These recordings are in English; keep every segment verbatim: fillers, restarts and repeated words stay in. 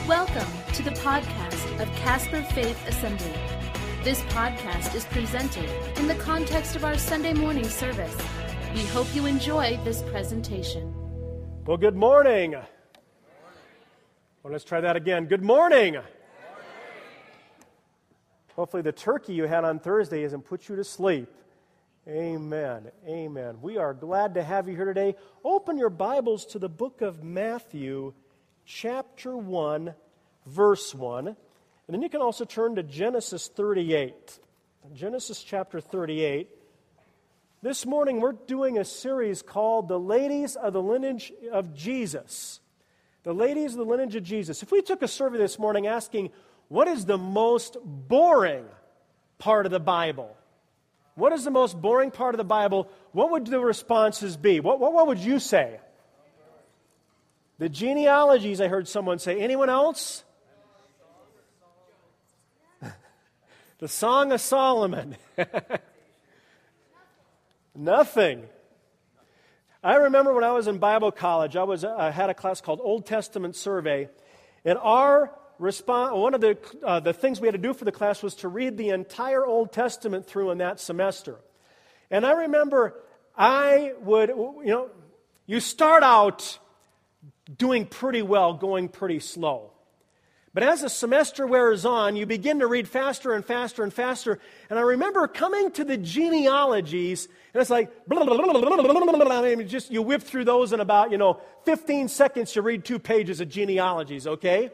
Welcome to the podcast of Casper Faith Assembly. This podcast is presented in the context of our Sunday morning service. We hope you enjoy this presentation. Well, good morning. Well, let's try that again. Good morning. Good morning. Hopefully the turkey you had on Thursday hasn't put you to sleep. Amen. Amen. We are glad to have you here today. Open your Bibles to the book of Matthew, chapter one, verse one. And then you can also turn to Genesis thirty-eight. Genesis chapter thirty-eight. This morning we're doing a series called The Ladies of the Lineage of Jesus. The Ladies of the Lineage of Jesus. If we took a survey this morning asking, what is the most boring part of the Bible? What is the most boring part of the Bible? What would the responses be? What, what, what would you say? The genealogies, I heard someone say. Anyone else? The Song of Solomon. Nothing. I remember when I was in Bible college, I was I had a class called Old Testament Survey, and our response, one of the uh, the things we had to do for the class was to read the entire Old Testament through in that semester. And I remember I would, you know, you start out doing pretty well, going pretty slow. But as the semester wears on, you begin to read faster and faster and faster. And I remember coming to the genealogies, and it's like, blah, blah, blah, blah, blah, blah, blah. I mean, just you whip through those in about, you know, fifteen seconds. You read two pages of genealogies, okay?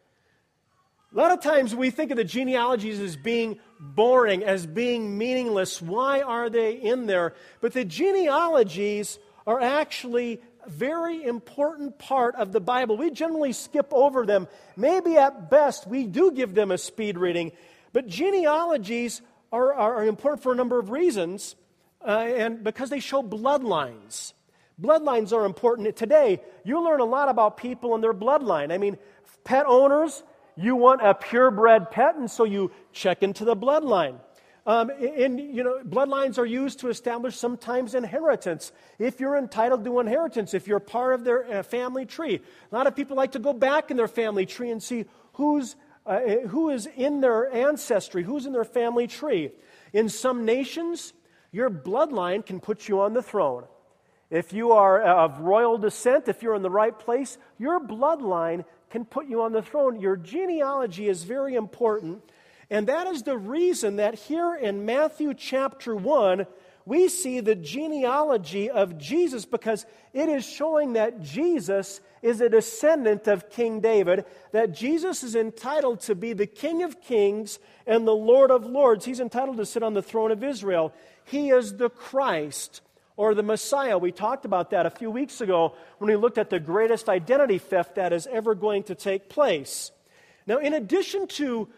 A lot of times we think of the genealogies as being boring, as being meaningless. Why are they in there? But the genealogies are actually a very important part of the Bible. We generally skip over them. Maybe at best we do give them a speed reading. But genealogies are, are important for a number of reasons, uh, and because they show bloodlines. Bloodlines are important. Today, you learn a lot about people and their bloodline. I mean, pet owners, you want a purebred pet, and so you check into the bloodline. Um, and, you know, bloodlines are used to establish sometimes inheritance. If you're entitled to inheritance, if you're part of their uh, family tree. A lot of people like to go back in their family tree and see who's uh, who is in their ancestry, who's in their family tree. In some nations, your bloodline can put you on the throne. If you are of royal descent, if you're in the right place, your bloodline can put you on the throne. Your genealogy is very important, and that is the reason that here in Matthew chapter one, we see the genealogy of Jesus, because it is showing that Jesus is a descendant of King David, that Jesus is entitled to be the King of Kings and the Lord of Lords. He's entitled to sit on the throne of Israel. He is the Christ, or the Messiah. We talked about that a few weeks ago when we looked at the greatest identity theft that is ever going to take place. Now, in addition to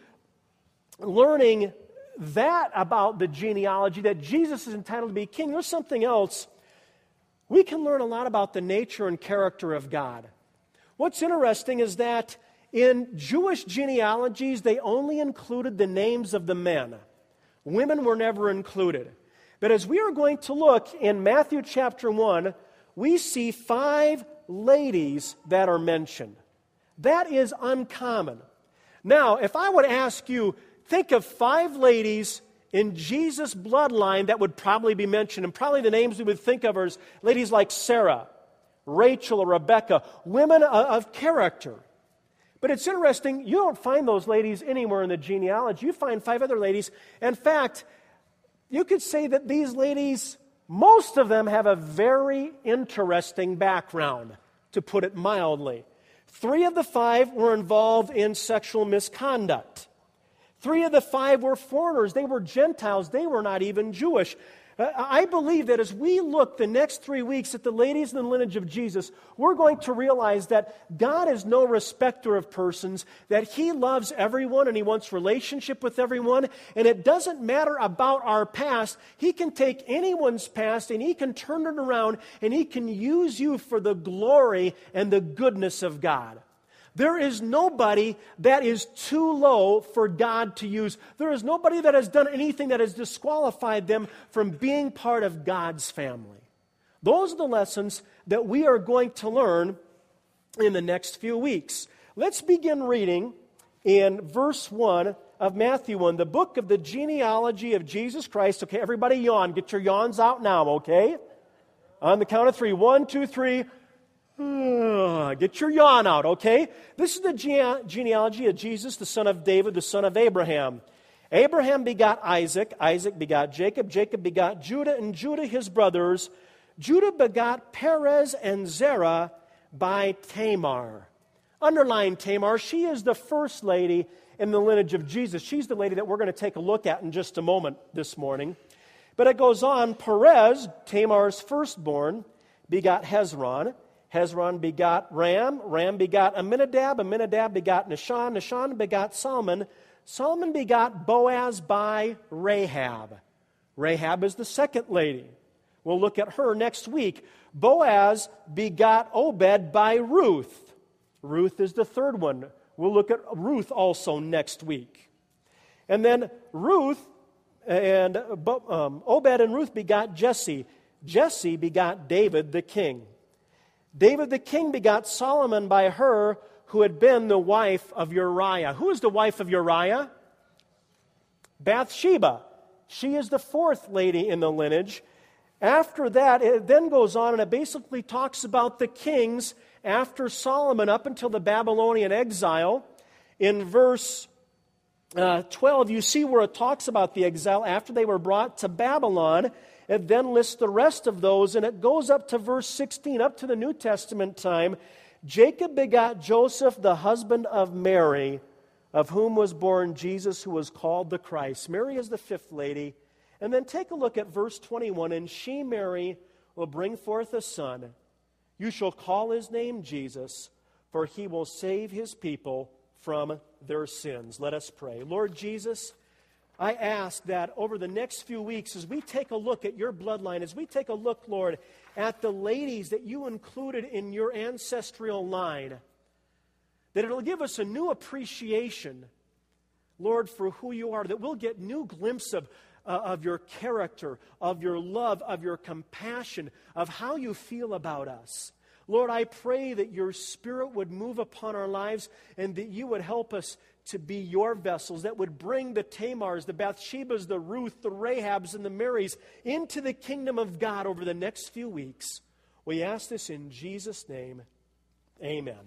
learning that about the genealogy, that Jesus is entitled to be king, there's something else. We can learn a lot about the nature and character of God. What's interesting is that in Jewish genealogies, they only included the names of the men. Women were never included. But as we are going to look in Matthew chapter one, we see five ladies that are mentioned. That is uncommon. Now, if I would ask you, think of five ladies in Jesus' bloodline that would probably be mentioned, and probably the names we would think of are ladies like Sarah, Rachel, or Rebecca, women of character. But it's interesting, you don't find those ladies anywhere in the genealogy. You find five other ladies. In fact, you could say that these ladies, most of them have a very interesting background, to put it mildly. Three of the five were involved in sexual misconduct. Three of the five were foreigners. They were Gentiles. They were not even Jewish. I believe that as we look the next three weeks at the ladies in the lineage of Jesus, we're going to realize that God is no respecter of persons, that He loves everyone and He wants relationship with everyone, and it doesn't matter about our past. He can take anyone's past and He can turn it around and He can use you for the glory and the goodness of God. There is nobody that is too low for God to use. There is nobody that has done anything that has disqualified them from being part of God's family. Those are the lessons that we are going to learn in the next few weeks. let's begin reading in verse one of Matthew one, the book of the genealogy of Jesus Christ. Okay, everybody yawn. Get your yawns out now, okay? On the count of three. One, two, three. Get your yawn out, okay? This is the gene- genealogy of Jesus, the son of David, the son of Abraham. Abraham begot Isaac. Isaac begot Jacob. Jacob begot Judah, and Judah his brothers. Judah begot Perez and Zerah by Tamar. Underline Tamar. She is the first lady in the lineage of Jesus. She's the lady that we're going to take a look at in just a moment this morning. But it goes on. Perez, Tamar's firstborn, begot Hezron. Hezron begot Ram. Ram begot Amminadab. Amminadab begot Nahshon. Nahshon begot Solomon. Solomon begot Boaz by Rahab. Rahab is the second lady. We'll look at her next week. Boaz begot Obed by Ruth. Ruth is the third one. We'll look at Ruth also next week. And then Ruth and um, Obed and Ruth begot Jesse. Jesse begot David the king. David the king begot Solomon by her, who had been the wife of Uriah. Who is the wife of Uriah? Bathsheba. She is the fourth lady in the lineage. After that, it then goes on and it basically talks about the kings after Solomon up until the Babylonian exile. In verse uh, twelve, you see where it talks about the exile after they were brought to Babylon. It then lists the rest of those, and it goes up to verse sixteen, up to the New Testament time. Jacob begot Joseph, the husband of Mary, of whom was born Jesus, who was called the Christ. Mary is the fifth lady. And then take a look at verse twenty-one. And she, Mary, will bring forth a son. You shall call his name Jesus, for he will save his people from their sins. Let us pray. Lord Jesus, I ask that over the next few weeks, as we take a look at your bloodline, as we take a look, Lord, at the ladies that you included in your ancestral line, that it'll give us a new appreciation, Lord, for who you are, that we'll get new glimpse of Uh, of your character, of your love, of your compassion, of how you feel about us. Lord, I pray that your Spirit would move upon our lives and that you would help us to be your vessels, that would bring the Tamars, the Bathshebas, the Ruth, the Rahabs, and the Marys into the kingdom of God over the next few weeks. We ask this in Jesus' name. Amen.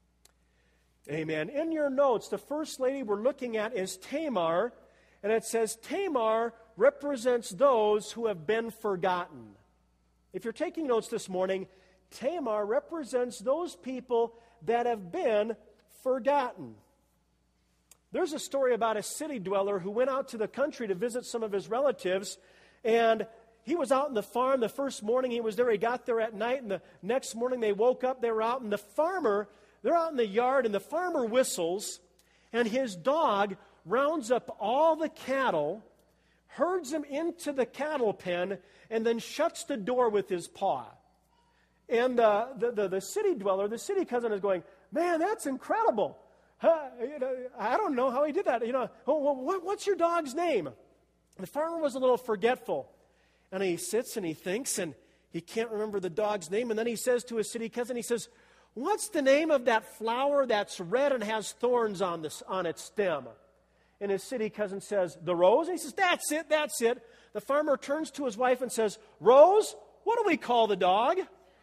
Amen. In your notes, the first lady we're looking at is Tamar. And it says Tamar represents those who have been forgotten. If you're taking notes this morning, Tamar represents those people that have been forgotten. There's a story about a city dweller who went out to the country to visit some of his relatives, and he was out in the farm. The first morning he was there, he got there at night, and the next morning they woke up, they were out, and the farmer, they're out in the yard, and the farmer whistles, and his dog rounds up all the cattle, herds them into the cattle pen, and then shuts the door with his paw. And uh, the, the, the city dweller, the city cousin is going, man, that's incredible. Huh, you know, I don't know how he did that. You know, oh, what, what's your dog's name? The farmer was a little forgetful. And he sits and he thinks, and he can't remember the dog's name. And then he says to his city cousin, he says, what's the name of that flower that's red and has thorns on, this, on its stem? And his city cousin says, the rose? And he says, that's it, that's it. The farmer turns to his wife and says, Rose, what do we call the dog?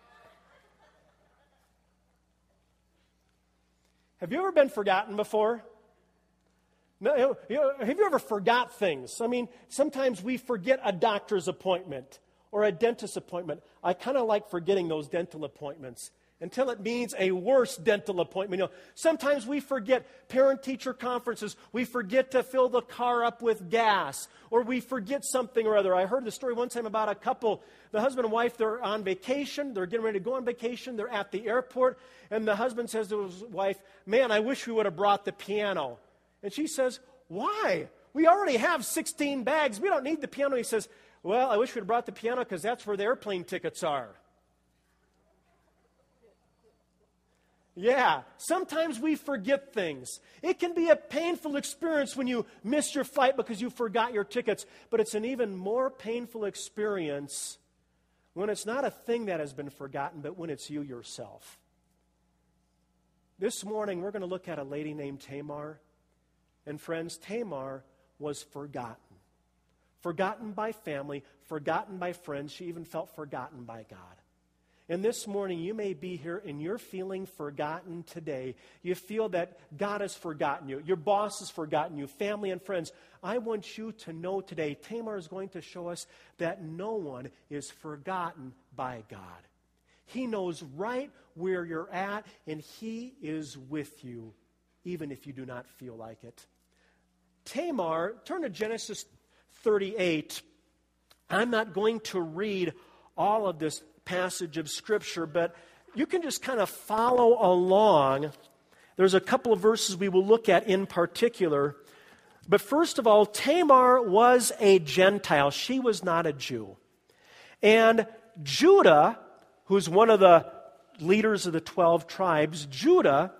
Have you ever been forgotten before? No, you know, have you ever forgot things? I mean, sometimes we forget a doctor's appointment or a dentist appointment. I kind of like forgetting those dental appointments until it means a worse dental appointment. You know, sometimes we forget parent-teacher conferences. We forget to fill the car up with gas, or we forget something or other. I heard the story one time about a couple, the husband and wife, they're on vacation. They're getting ready to go on vacation. They're at the airport, and the husband says to his wife, man, I wish we would have brought the piano. And she says, why? We already have sixteen bags. We don't need the piano. He says, well, I wish we would have brought the piano because that's where the airplane tickets are. Yeah, sometimes we forget things. It can be a painful experience when you miss your flight because you forgot your tickets, but it's an even more painful experience when it's not a thing that has been forgotten, but when it's you yourself. This morning, we're going to look at a lady named Tamar. And friends, Tamar was forgotten. Forgotten by family, forgotten by friends. She even felt forgotten by God. And this morning, you may be here and you're feeling forgotten today. You feel that God has forgotten you. Your boss has forgotten you, family and friends. I want you to know today, Tamar is going to show us that no one is forgotten by God. He knows right where you're at, and He is with you, even if you do not feel like it. Tamar, turn to Genesis thirty-eight. I'm not going to read all of this passage of Scripture, but you can just kind of follow along. There's a couple of verses we will look at in particular. But first of all, Tamar was a Gentile. She was not a Jew. And Judah, who's one of the leaders of the twelve tribes, Judah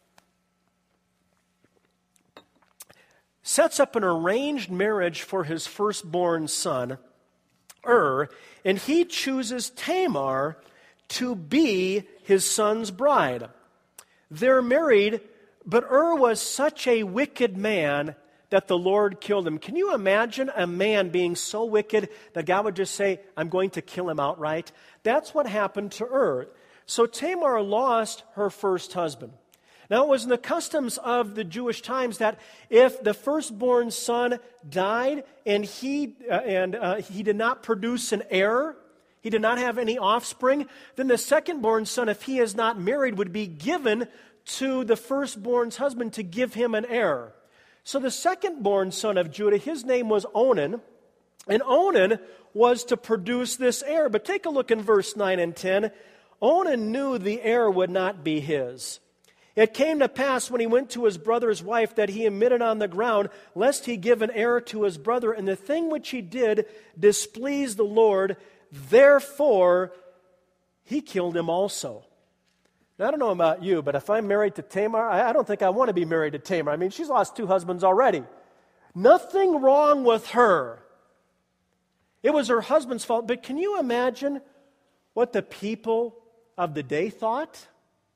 sets up an arranged marriage for his firstborn son, Ur, and he chooses Tamar to be his son's bride. They're married, but Ur was such a wicked man that the Lord killed him. Can you imagine a man being so wicked that God would just say, I'm going to kill him outright? That's what happened to Ur. So Tamar lost her first husband. Now, it was in the customs of the Jewish times that if the firstborn son died and he uh, and uh, he did not produce an heir, he did not have any offspring, then the secondborn son, if he is not married, would be given to the firstborn's husband to give him an heir. So the secondborn son of Judah, his name was Onan, and Onan was to produce this heir. But take a look in verse nine and ten. Onan knew the heir would not be his. It came to pass when he went to his brother's wife that he emitted on the ground, lest he give an heir to his brother. And the thing which he did displeased the Lord. Therefore, he killed him also. Now, I don't know about you, but if I'm married to Tamar, I don't think I want to be married to Tamar. I mean, she's lost two husbands already. Nothing wrong with her. It was her husband's fault. But can you imagine what the people of the day thought?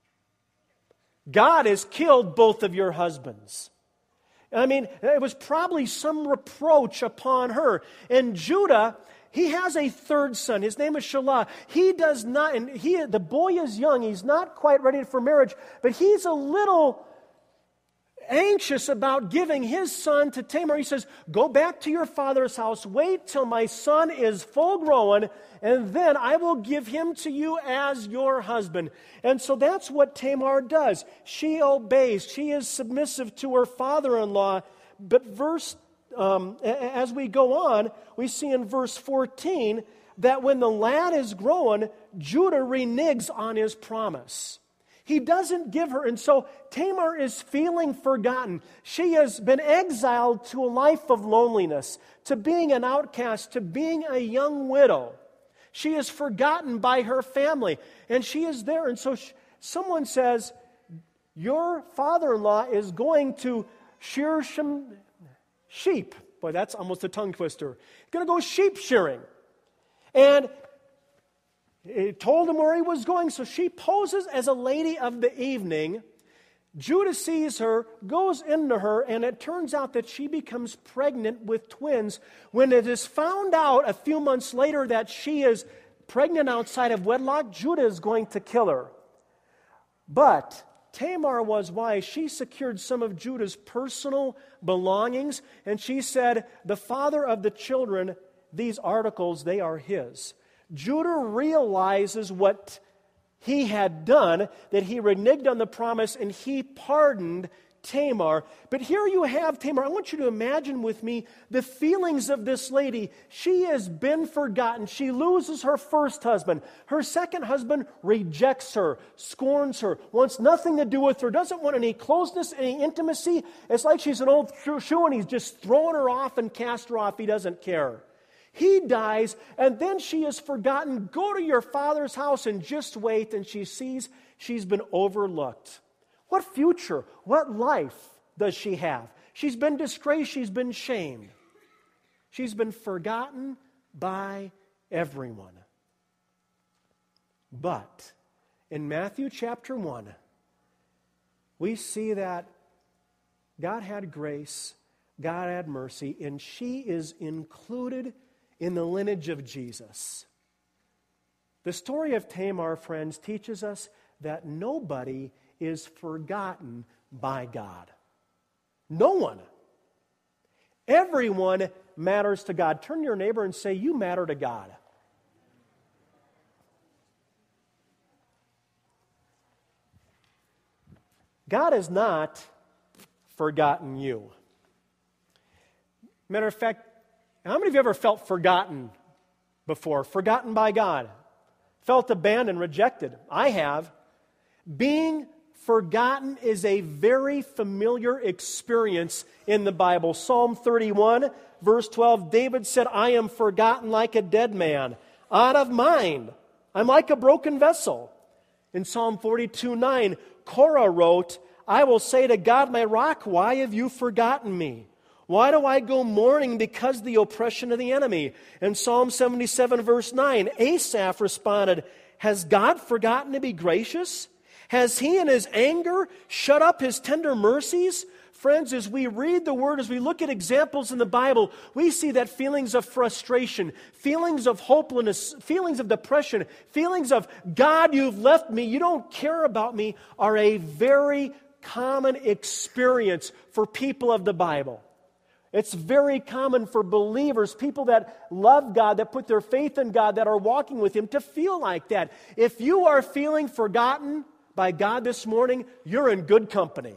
God has killed both of your husbands. I mean, it was probably some reproach upon her. And Judah, he has a third son. His name is Shelah. He does not, and he, the boy is young. He's not quite ready for marriage, but he's a little anxious about giving his son to Tamar. He says, go back to your father's house, wait till my son is full grown, and then I will give him to you as your husband. And so that's what Tamar does. She obeys. She is submissive to her father-in-law. But verse, um, as we go on, we see in verse fourteen that when the lad is grown, Judah reneges on his promise. He doesn't give her, and so Tamar is feeling forgotten. She has been exiled to a life of loneliness, to being an outcast, to being a young widow. She is forgotten by her family, and she is there. And so she, someone says, your father-in-law is going to shear some sheep. Boy, that's almost a tongue twister. He's going to go sheep shearing. And it told him where he was going, so she poses as a lady of the evening. Judah sees her, goes into her, and it turns out that she becomes pregnant with twins. When it is found out a few months later that she is pregnant outside of wedlock, Judah is going to kill her. But Tamar was wise. She secured some of Judah's personal belongings, and she said, the father of the children, these articles, they are his. Judah realizes what he had done, that he reneged on the promise, and he pardoned Tamar. But here you have Tamar. I want you to imagine with me the feelings of this lady. She has been forgotten. She loses her first husband. Her second husband rejects her, scorns her, wants nothing to do with her, doesn't want any closeness, any intimacy. It's like she's an old shoe and he's just throwing her off and cast her off. He doesn't care. He dies, and then she is forgotten. Go to your father's house and just wait, and she sees she's been overlooked. What future, what life does she have? She's been disgraced, she's been shamed. She's been forgotten by everyone. But in Matthew chapter one, we see that God had grace, God had mercy, and she is included in the lineage of Jesus. The story of Tamar, friends, teaches us that nobody is forgotten by God. No one. Everyone matters to God. Turn to your neighbor and say, you matter to God. God has not forgotten you. Matter of fact, how many of you ever felt forgotten before? Forgotten by God? Felt abandoned, rejected? I have. Being forgotten is a very familiar experience in the Bible. Psalm thirty-one, verse twelve, David said, I am forgotten like a dead man, out of mind. I'm like a broken vessel. In Psalm forty-two, nine, Korah wrote, I will say to God, my rock, why have you forgotten me? Why do I go mourning because of the oppression of the enemy? In Psalm seventy-seven, verse nine, Asaph responded, has God forgotten to be gracious? Has He in His anger shut up His tender mercies? Friends, as we read the Word, as we look at examples in the Bible, we see that feelings of frustration, feelings of hopelessness, feelings of depression, feelings of, God, you've left me, you don't care about me, are a very common experience for people of the Bible. It's very common for believers, people that love God, that put their faith in God, that are walking with Him, to feel like that. If you are feeling forgotten by God this morning, you're in good company.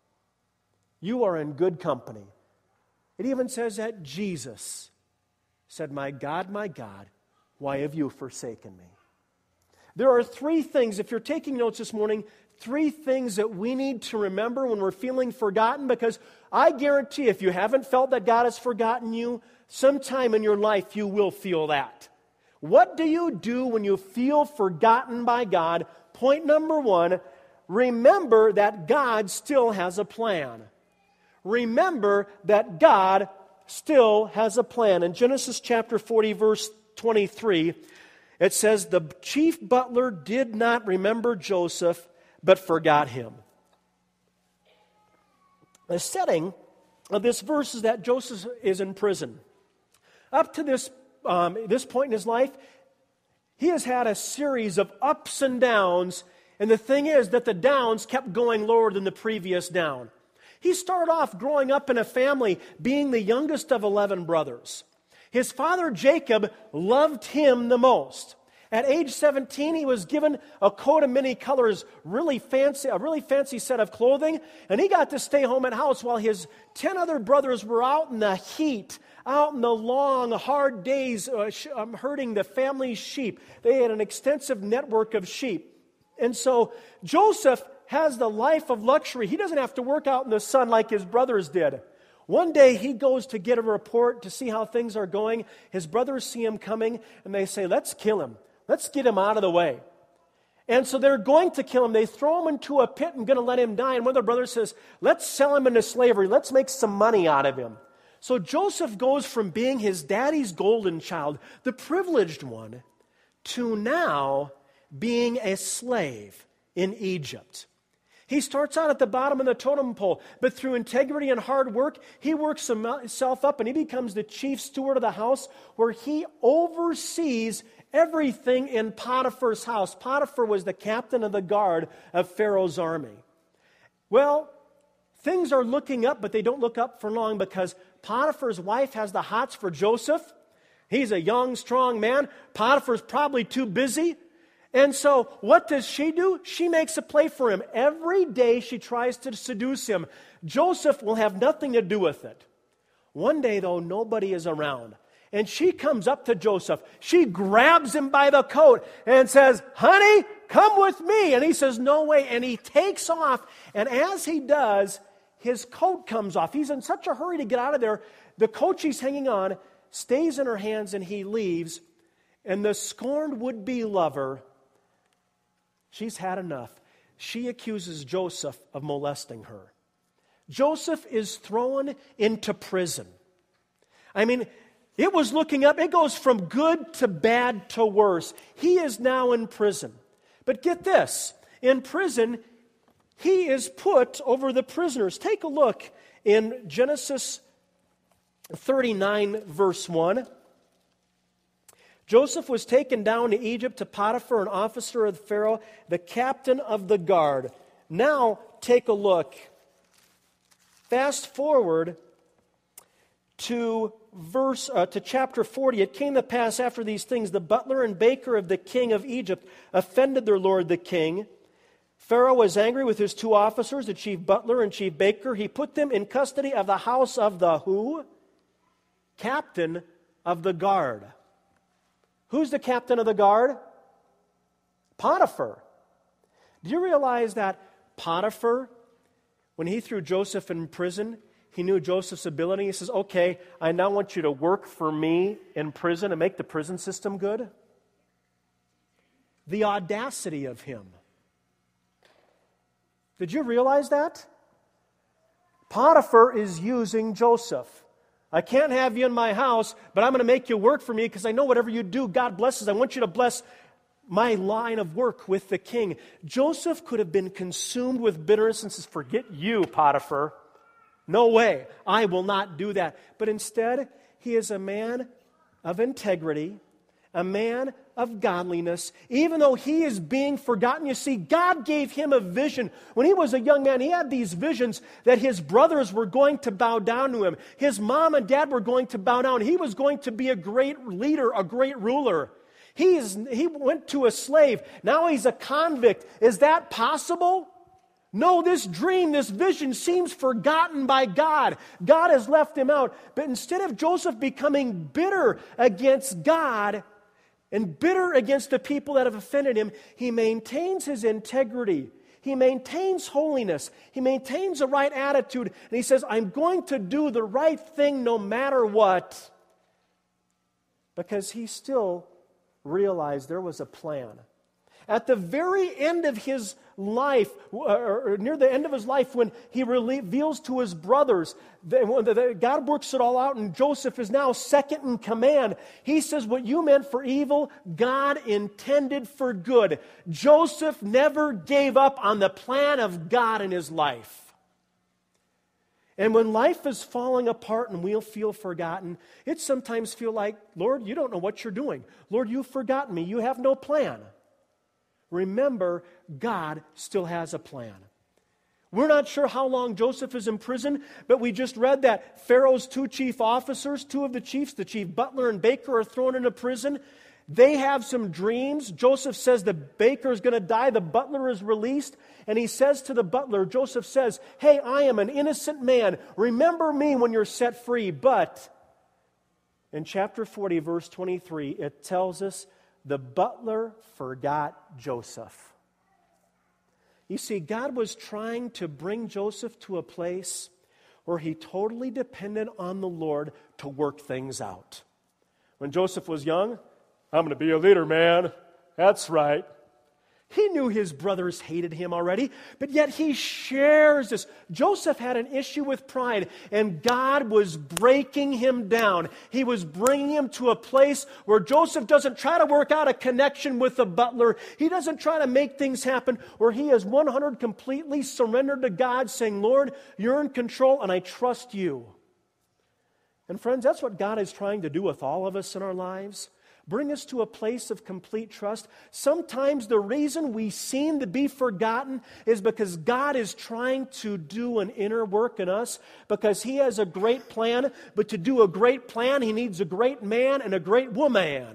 You are in good company. It even says that Jesus said, my God, my God, why have you forsaken me? There are three things, if you're taking notes this morning, three things that we need to remember when we're feeling forgotten, because I guarantee if you haven't felt that God has forgotten you, sometime in your life you will feel that. What do you do when you feel forgotten by God? Point number one, remember that God still has a plan. Remember that God still has a plan. In Genesis chapter forty, verse twenty-three, it says, the chief butler did not remember Joseph, but forgot him. The setting of this verse is that Joseph is in prison. Up to this, um, this point in his life, he has had a series of ups and downs, and the thing is that the downs kept going lower than the previous down. He started off growing up in a family, being the youngest of eleven brothers. His father Jacob loved him the most. At age seventeen, he was given a coat of many colors, really fancy, a really fancy set of clothing, and he got to stay home at house while his ten other brothers were out in the heat, out in the long, hard days, uh, sh- um, herding the family's sheep. They had an extensive network of sheep. And so Joseph has the life of luxury. He doesn't have to work out in the sun like his brothers did. One day he goes to get a report to see how things are going. His brothers see him coming, and they say, let's kill him. Let's get him out of the way. And so they're going to kill him. They throw him into a pit and going to let him die. And one of the brothers says, let's sell him into slavery. Let's make some money out of him. So Joseph goes from being his daddy's golden child, the privileged one, to now being a slave in Egypt. He starts out at the bottom of the totem pole, but through integrity and hard work, he works himself up and he becomes the chief steward of the house, where he oversees everything in Potiphar's house. Potiphar was the captain of the guard of Pharaoh's army. Well, things are looking up, but they don't look up for long, because Potiphar's wife has the hots for Joseph. He's a young, strong man. Potiphar's probably too busy. And so what does she do? She makes a play for him. Every day she tries to seduce him. Joseph will have nothing to do with it. One day, though, nobody is around. And she comes up to Joseph. She grabs him by the coat and says, honey, come with me. And he says, no way. And he takes off. And as he does, his coat comes off. He's in such a hurry to get out of there. The coat she's hanging on stays in her hands, and he leaves. And the scorned would-be lover, she's had enough. She accuses Joseph of molesting her. Joseph is thrown into prison. I mean, it was looking up. It goes from good to bad to worse. He is now in prison. But get this. In prison, he is put over the prisoners. Take a look in Genesis thirty-nine, verse one. Joseph was taken down to Egypt to Potiphar, an officer of Pharaoh, the captain of the guard. Now, take a look. Fast forward to verse uh, to chapter forty. It came to pass after these things, the butler and baker of the king of Egypt offended their lord the king. Pharaoh was angry with his two officers, the chief butler and chief baker. He put them in custody of the house of the who? Captain of the guard. Who's the captain of the guard? Potiphar. Do you realize that Potiphar, when he threw Joseph in prison, he knew Joseph's ability. He says, okay, I now want you to work for me in prison and make the prison system good. The audacity of him. Did you realize that? Potiphar is using Joseph. I can't have you in my house, but I'm going to make you work for me because I know whatever you do, God blesses. I want you to bless my line of work with the king. Joseph could have been consumed with bitterness and says, forget you, Potiphar. No way. I will not do that. But instead, he is a man of integrity, a man of godliness, even though he is being forgotten. You see, God gave him a vision. When he was a young man, he had these visions that his brothers were going to bow down to him. His mom and dad were going to bow down. He was going to be a great leader, a great ruler. He's, he went to a slave. Now he's a convict. Is that possible? No, this dream, this vision seems forgotten by God. God has left him out. But instead of Joseph becoming bitter against God and bitter against the people that have offended him, he maintains his integrity. He maintains holiness. He maintains a right attitude. And he says, I'm going to do the right thing no matter what. Because he still realized there was a plan. At the very end of his life, or near the end of his life, when he reveals to his brothers, that God works it all out and Joseph is now second in command. He says, what you meant for evil, God intended for good. Joseph never gave up on the plan of God in his life. And when life is falling apart and we'll feel forgotten, it sometimes feel like, Lord, you don't know what you're doing. Lord, you've forgotten me. You have no plan. Remember, God still has a plan. We're not sure how long Joseph is in prison, but we just read that Pharaoh's two chief officers, two of the chiefs, the chief butler and baker, are thrown into prison. They have some dreams. Joseph says the baker is going to die. The butler is released. And he says to the butler, Joseph says, hey, I am an innocent man. Remember me when you're set free. But in chapter forty, verse twenty-three, it tells us the butler forgot Joseph. You see, God was trying to bring Joseph to a place where he totally depended on the Lord to work things out. When Joseph was young, I'm going to be a leader, man. That's right. He knew his brothers hated him already, but yet he shares this. Joseph had an issue with pride, and God was breaking him down. He was bringing him to a place where Joseph doesn't try to work out a connection with the butler. He doesn't try to make things happen, where he is one hundred completely surrendered to God, saying, Lord, you're in control, and I trust you. And friends, that's what God is trying to do with all of us in our lives. Bring us to a place of complete trust. Sometimes the reason we seem to be forgotten is because God is trying to do an inner work in us, because He has a great plan, but to do a great plan, He needs a great man and a great woman.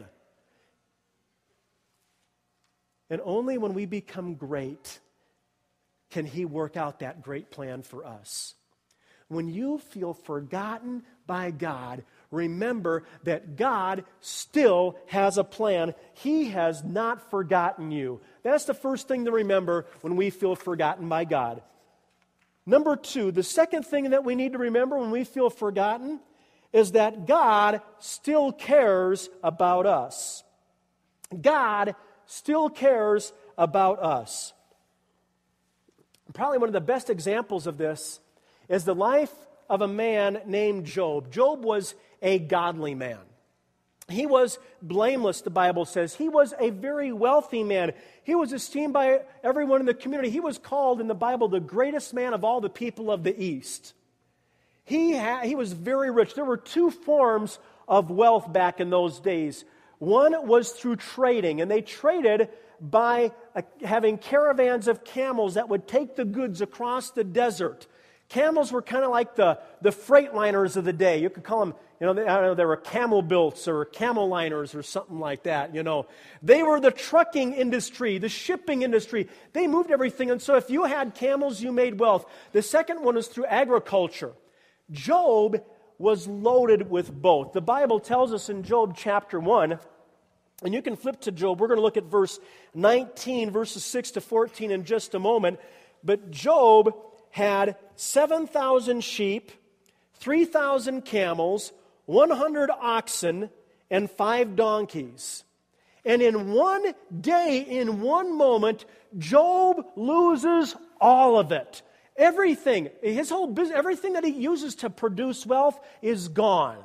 And only when we become great can He work out that great plan for us. When you feel forgotten by God, remember that God still has a plan. He has not forgotten you. That's the first thing to remember when we feel forgotten by God. Number two, the second thing that we need to remember when we feel forgotten is that God still cares about us. God still cares about us. Probably one of the best examples of this is the life of a man named Job. Job was a godly man. He was blameless, the Bible says. He was a very wealthy man. He was esteemed by everyone in the community. He was called in the Bible the greatest man of all the people of the East. He, ha- he was very rich. There were two forms of wealth back in those days. One was through trading, and they traded by uh, having caravans of camels that would take the goods across the desert. Camels were kind of like the, the freight liners of the day. You could call them, you know, they, I don't know, they were camel builts or camel liners or something like that, you know. They were the trucking industry, the shipping industry. They moved everything. And so if you had camels, you made wealth. The second one is through agriculture. Job was loaded with both. The Bible tells us in Job chapter one, and you can flip to Job. We're going to look at verse nineteen, verses six to fourteen in just a moment. But Job had seven thousand sheep, three thousand camels, one hundred oxen, and five donkeys. And in one day, in one moment, Job loses all of it. Everything, his whole business, everything that he uses to produce wealth is gone.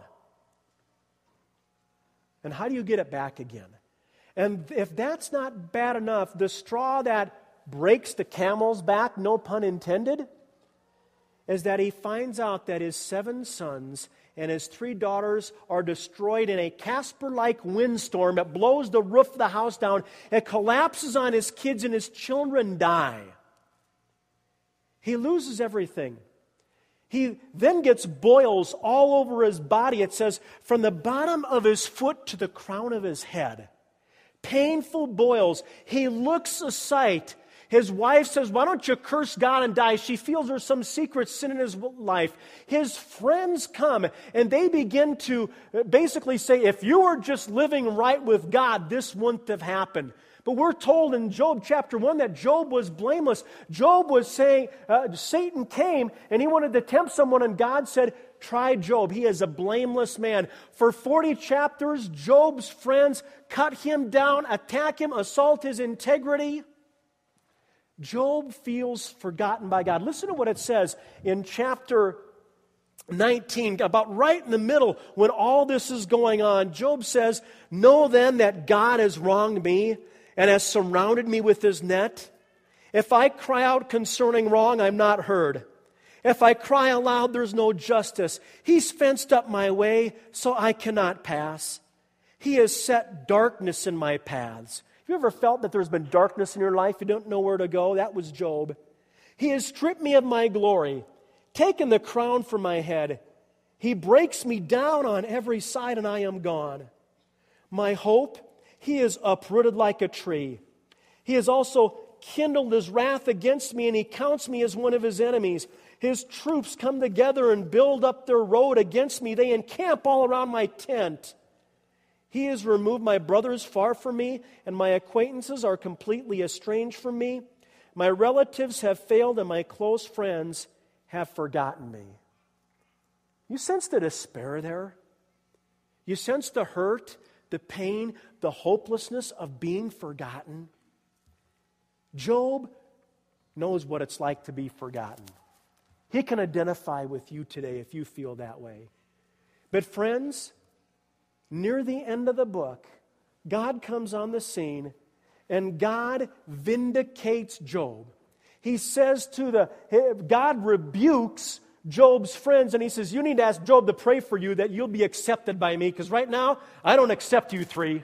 And how do you get it back again? And if that's not bad enough, the straw that breaks the camel's back, no pun intended, is that he finds out that his seven sons and his three daughters are destroyed in a Casper-like windstorm. It blows the roof of the house down. It collapses on his kids and his children die. He loses everything. He then gets boils all over his body. It says, from the bottom of his foot to the crown of his head. Painful boils. He looks a sight. His wife says, why don't you curse God and die? She feels there's some secret sin in his life. His friends come and they begin to basically say, if you were just living right with God, this wouldn't have happened. But we're told in Job chapter one that Job was blameless. Job was saying, uh, Satan came and he wanted to tempt someone, and God said, try Job. He is a blameless man. For forty chapters, Job's friends cut him down, attack him, assault his integrity. Job feels forgotten by God. Listen to what it says in chapter nineteen, about right in the middle when all this is going on. Job says, know then that God has wronged me and has surrounded me with his net. If I cry out concerning wrong, I'm not heard. If I cry aloud, there's no justice. He's fenced up my way, so I cannot pass. He has set darkness in my paths. Have you ever felt that there's been darkness in your life? You don't know where to go? That was Job. He has stripped me of my glory, taken the crown from my head. He breaks me down on every side, and I am gone. My hope, he is uprooted like a tree. He has also kindled his wrath against me, and he counts me as one of his enemies. His troops come together and build up their road against me. They encamp all around my tent. He has removed my brothers far from me, and my acquaintances are completely estranged from me. My relatives have failed, and my close friends have forgotten me. You sense the despair there? You sense the hurt, the pain, the hopelessness of being forgotten? Job knows what it's like to be forgotten. He can identify with you today if you feel that way. But friends, near the end of the book, God comes on the scene and God vindicates Job. He says to the, God rebukes Job's friends and he says, you need to ask Job to pray for you that you'll be accepted by me, because right now, I don't accept you three.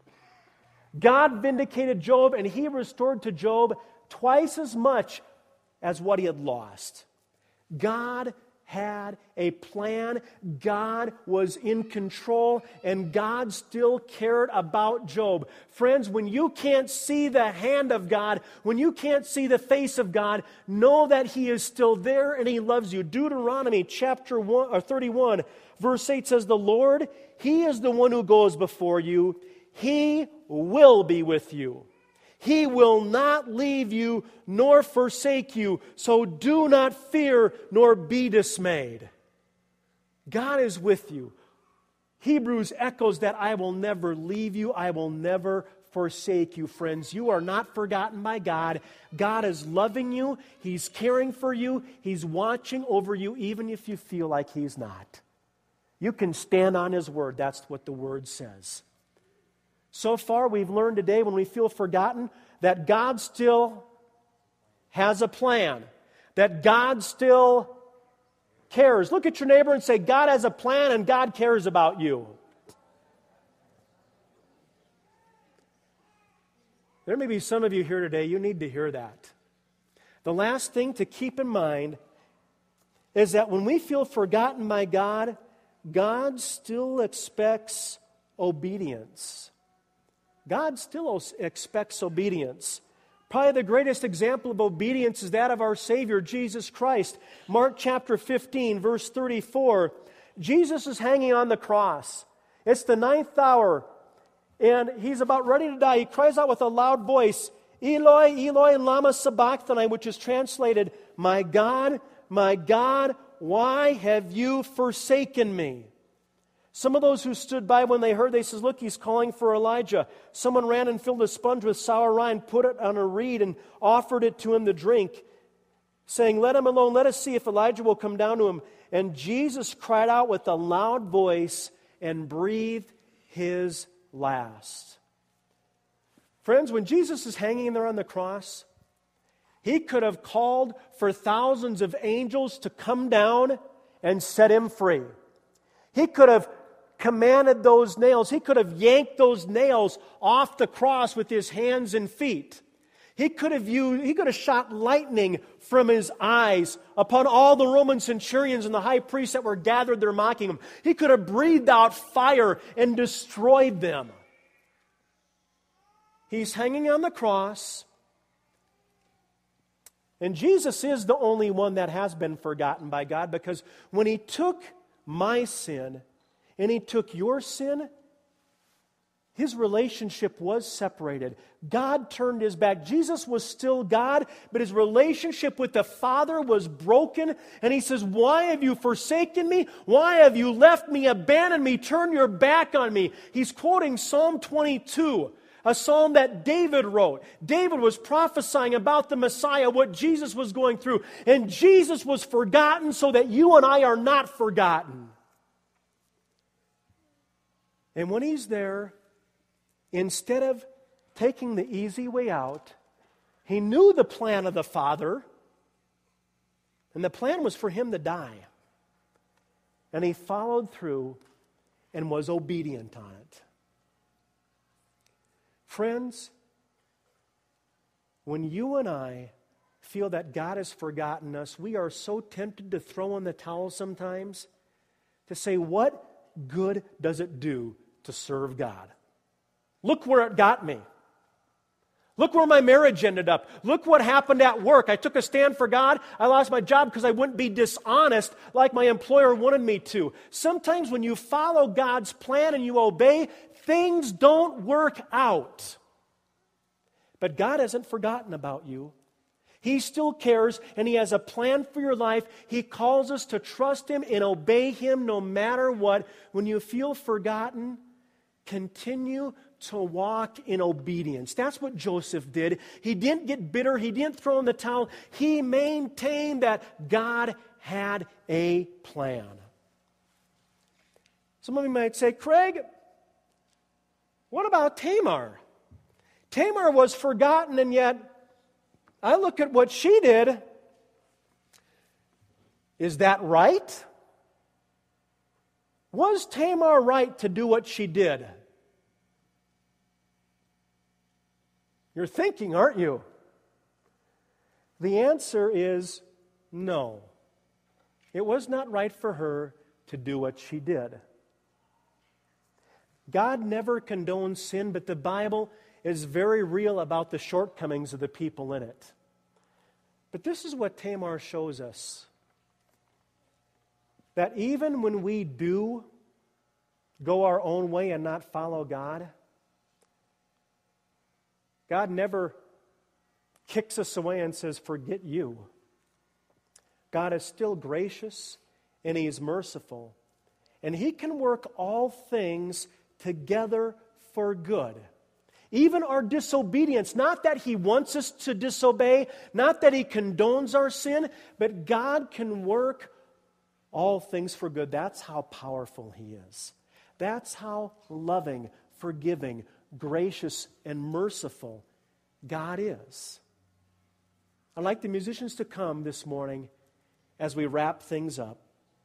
God vindicated Job and he restored to Job twice as much as what he had lost. God had a plan. God was in control, and God still cared about Job. Friends, when you can't see the hand of God, when you can't see the face of God, know that he is still there and he loves you. Deuteronomy chapter one, or thirty-one, verse eight says, the Lord, he is the one who goes before you. He will be with you. He will not leave you nor forsake you, so do not fear nor be dismayed. God is with you. Hebrews echoes that I will never leave you, I will never forsake you, friends. You are not forgotten by God. God is loving you, He's caring for you, He's watching over you, even if you feel like He's not. You can stand on His Word. That's what the Word says. So far, we've learned today when we feel forgotten that God still has a plan, that God still cares. Look at your neighbor and say, God has a plan and God cares about you. There may be some of you here today, you need to hear that. The last thing to keep in mind is that when we feel forgotten by God, God still expects obedience. God still expects obedience. Probably the greatest example of obedience is that of our Savior, Jesus Christ. Mark chapter fifteen, verse thirty-four. Jesus is hanging on the cross. It's the ninth hour, and He's about ready to die. He cries out with a loud voice, Eloi, Eloi, lama sabachthani, which is translated, My God, my God, why have you forsaken me? Some of those who stood by when they heard, they says, look, he's calling for Elijah. Someone ran and filled a sponge with sour wine, put it on a reed, and offered it to him to drink, saying, let him alone, let us see if Elijah will come down to him. And Jesus cried out with a loud voice and breathed his last. Friends, when Jesus is hanging there on the cross, He could have called for thousands of angels to come down and set Him free. He could have commanded those nails. He could have yanked those nails off the cross with His hands and feet. He could have used, he could have shot lightning from His eyes upon all the Roman centurions and the high priests that were gathered there mocking Him. He could have breathed out fire and destroyed them. He's hanging on the cross. And Jesus is the only one that has been forgotten by God, because when He took my sin and He took your sin, His relationship was separated. God turned His back. Jesus was still God, but His relationship with the Father was broken. And He says, why have you forsaken me? Why have you left me, abandoned me, turned your back on me? He's quoting Psalm twenty-two. A psalm that David wrote. David was prophesying about the Messiah, what Jesus was going through. And Jesus was forgotten so that you and I are not forgotten. And when He's there, instead of taking the easy way out, He knew the plan of the Father. And the plan was for Him to die. And He followed through and was obedient on it. Friends, when you and I feel that God has forgotten us, we are so tempted to throw in the towel sometimes, to say, what good does it do to serve God? Look where it got me. Look where my marriage ended up. Look what happened at work. I took a stand for God. I lost my job because I wouldn't be dishonest like my employer wanted me to. Sometimes when you follow God's plan and you obey, things don't work out. But God hasn't forgotten about you. He still cares, and He has a plan for your life. He calls us to trust Him and obey Him no matter what. When you feel forgotten, continue to walk in obedience. That's what Joseph did. He didn't get bitter. He didn't throw in the towel. He maintained that God had a plan. Some of you might say, Craig, what about Tamar? Tamar was forgotten, and yet I look at what she did. Is that right? Was Tamar right to do what she did? You're thinking, aren't you? The answer is no. It was not right for her to do what she did. God never condones sin, but the Bible is very real about the shortcomings of the people in it. But this is what Tamar shows us. That even when we do go our own way and not follow God, God never kicks us away and says, forget you. God is still gracious and He is merciful. And He can work all things together for good. Even our disobedience, not that He wants us to disobey, not that He condones our sin, but God can work all things for good. That's how powerful He is. That's how loving, forgiving, gracious, and merciful God is. I'd like the musicians to come this morning as we wrap things up.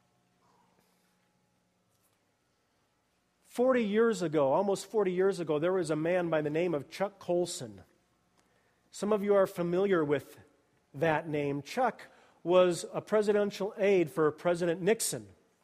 Forty years ago, almost forty years ago, there was a man by the name of Chuck Colson. Some of you are familiar with that name. Chuck was a presidential aide for President Nixon.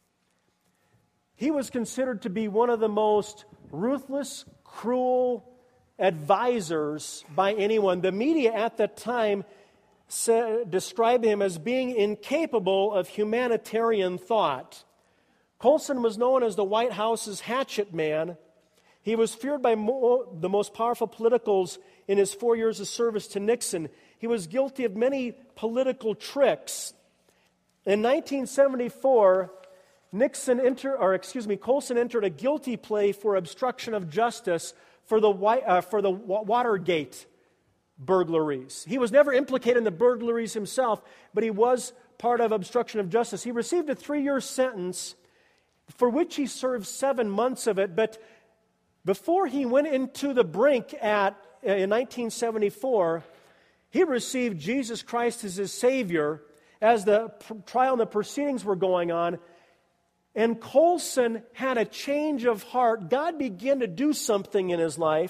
He was considered to be one of the most ruthless, cruel advisors by anyone. The media at that time said, described him as being incapable of humanitarian thought. Colson was known as the White House's hatchet man. He was feared by mo- the most powerful politicals in his four years of service to Nixon. He was guilty of many political tricks. In nineteen seventy-four, Nixon enter, or excuse me, Colson entered a guilty plea for obstruction of justice for the White, uh, for the Watergate burglaries. He was never implicated in the burglaries himself, but he was part of obstruction of justice. He received a three-year sentence for which he served seven months of it, but before he went into the brink at in nineteen seventy-four, he received Jesus Christ as his Savior as the trial and the proceedings were going on. And Colson had a change of heart. God began to do something in his life.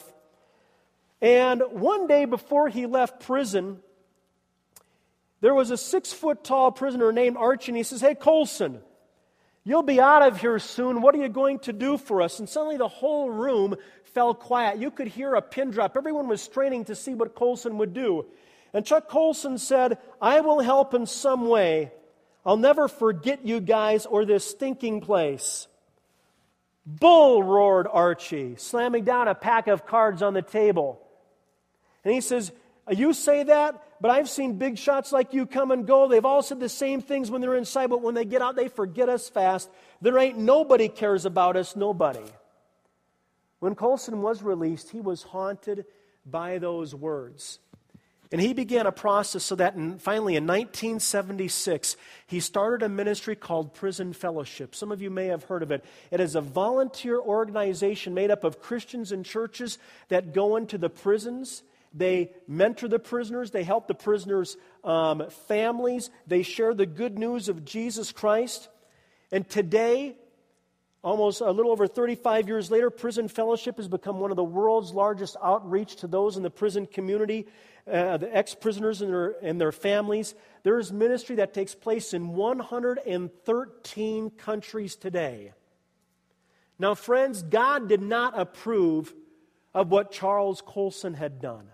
And one day before he left prison, there was a six-foot-tall prisoner named Archie, and he says, "Hey, Colson, you'll be out of here soon. What are you going to do for us?" And suddenly the whole room fell quiet. You could hear a pin drop. Everyone was straining to see what Colson would do. And Chuck Colson said, "I will help in some way. I'll never forget you guys or this stinking place." "Bull," roared Archie, slamming down a pack of cards on the table. And he says, "You say that, but I've seen big shots like you come and go. They've all said the same things when they're inside, but when they get out, they forget us fast. There ain't nobody cares about us, nobody." When Colson was released, he was haunted by those words. And he began a process so that in, finally in nineteen seventy-six, he started a ministry called Prison Fellowship. Some of you may have heard of it. It is a volunteer organization made up of Christians and churches that go into the prisons. They mentor the prisoners. They help the prisoners' um, families. They share the good news of Jesus Christ. And today, almost a little over thirty-five years later, Prison Fellowship has become one of the world's largest outreach to those in the prison community, uh, the ex-prisoners and their, and their families. There is ministry that takes place in one hundred thirteen countries today. Now, friends, God did not approve of what Charles Colson had done.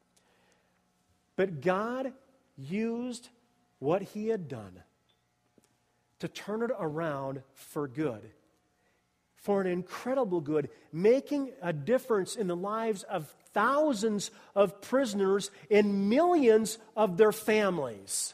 But God used what he had done to turn it around for good, for an incredible good, making a difference in the lives of thousands of prisoners and millions of their families.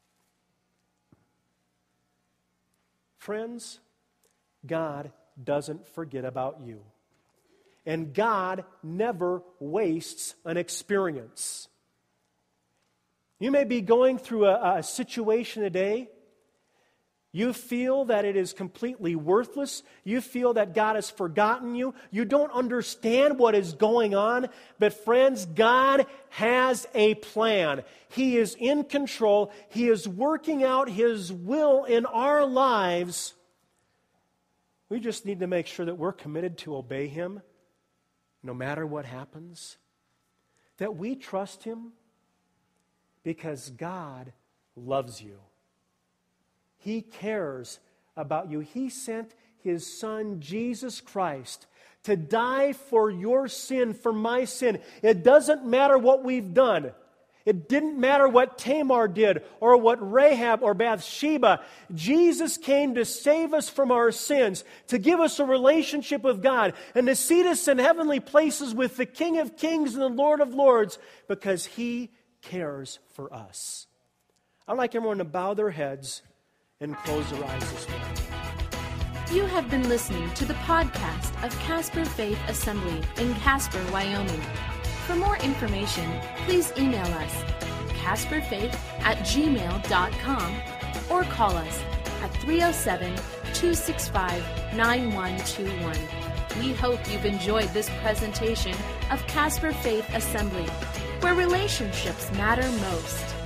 Friends, God doesn't forget about you. And God never wastes an experience. You may be going through a, a situation today. You feel that it is completely worthless. You feel that God has forgotten you. You don't understand what is going on. But friends, God has a plan. He is in control. He is working out His will in our lives. We just need to make sure that we're committed to obey Him no matter what happens. That we trust Him because God loves you. He cares about you. He sent His Son, Jesus Christ, to die for your sin, for my sin. It doesn't matter what we've done. It didn't matter what Tamar did or what Rahab or Bathsheba. Jesus came to save us from our sins, to give us a relationship with God, and to seat us in heavenly places with the King of Kings and the Lord of Lords, because He cares for us. I'd like everyone to bow their heads and close their eyes this morning. You have been listening to the podcast of Casper Faith Assembly in Casper, Wyoming. For more information, please email us casperfaith at gmail dot com or call us at three oh seven, two six five, nine one two one. We hope you've enjoyed this presentation of Casper Faith Assembly, where relationships matter most.